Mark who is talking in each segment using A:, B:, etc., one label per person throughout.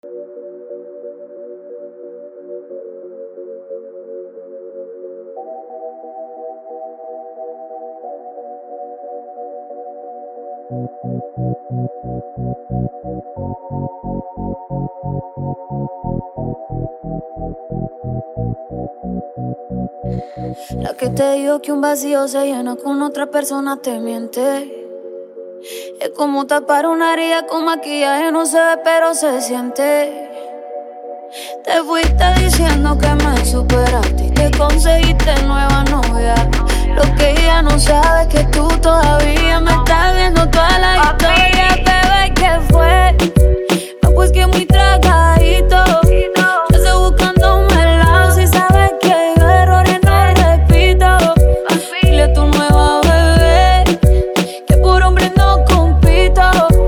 A: La que te dijo que un vacío se llena con otra persona te miente. Es como tapar una herida con maquillaje, no se ve pero se siente. Te fuiste diciendo que me superaste y te conseguiste nueva novia. Lo que ella no sabe es que tú todavía me estás viendo toda la historia. Bebé, ¿qué fue? No, pues que muy tragadito. Yo estoy buscándome el lado. Si sabes que yo errores no repito. Dile a tu nueva bebé que por hombre no compito.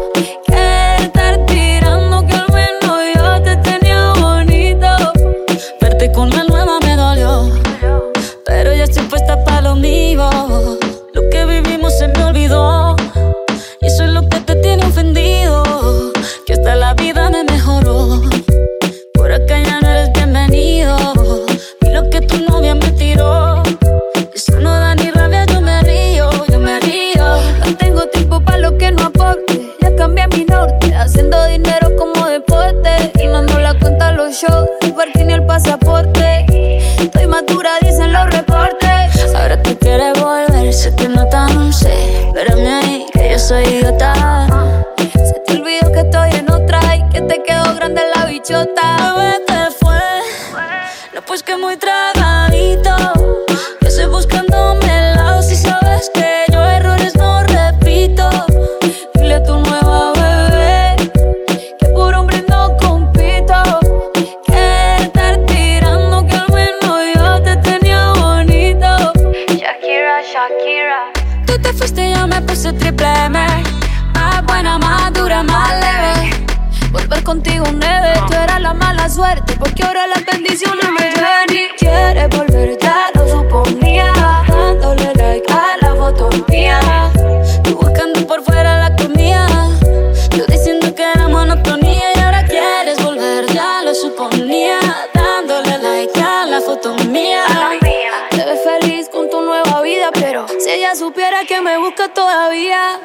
A: Que estar tirando que al menos yo te tenía bonito. Verte con la nueva me dolió, pero ya estoy puesta pa' lo mío. Lo que vivimos se me olvidó y eso es lo que te tiene ofendido. Que hasta la vida me mejoró. Por acá ya no eres bienvenido. Y lo que tu novia me tiró, eso no da ni rabia, yo me río, yo me río. No tengo tiempo pa' lo que no aporte. Ya cambié mi norte, haciendo dinero como deporte. Y no ando la cuenta a los shows, el parking y el pasaporte. Estoy madura, dicen los reportes. Ahora tú quieres volver, sé que no tan sé. Espérame ahí, que yo soy idiota. Se te olvidó que estoy en otra y que te quedó grande la bichota. Bebé, ¿qué fue? No, pues que muy tragadito. Que estoy buscándome el lado. Si sabes que yo errores no repito. Dile a tu nueva bebé que por hombre no compito. Que estar tirando que al menos yo te tenía bonito. Shakira, Shakira. Tú te fuiste y yo me puse triple M. Más buena, más dura, más leve. Volver contigo nieve. Tú eras la mala suerte porque ahora las bendiciones me llueven. Y quieres volver, ya lo suponía. Dándole like a la foto mía. Tú buscando por fuera la comida. Yo diciendo que era monotonía. Y ahora quieres volver, ya lo suponía. Dándole like a la foto mía. Te ves feliz con tu nueva vida, pero si ella supiera que me busca todavía.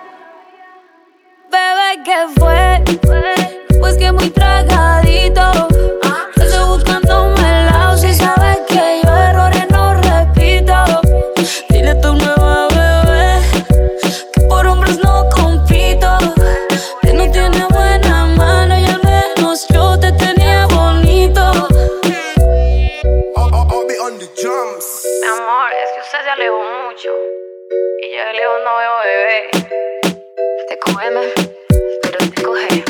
A: Bebé, ¿qué fue? Pues que muy tragadito. Estoy buscándome el lado. Si sabes que yo errores no repito. Dile a tu nueva bebé que por hombres no compito. Que no tiene buena mano y al menos yo te tenía bonito.
B: I'll be on the drums.
C: Mi amor, es que usted se alejó mucho y yo de lejos no veo bebé. Te cógeme, pero te coge.